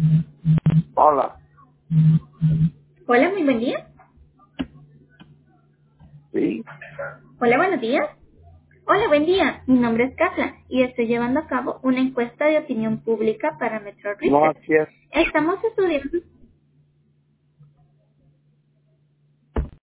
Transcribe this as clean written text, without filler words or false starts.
Hola, Hola, muy buen día. sí, Hola, buenos días. Hola, buen día. Mi nombre es Carla y estoy llevando a cabo una encuesta de opinión pública para Metro no Research. aquí es, Estamos estudiando.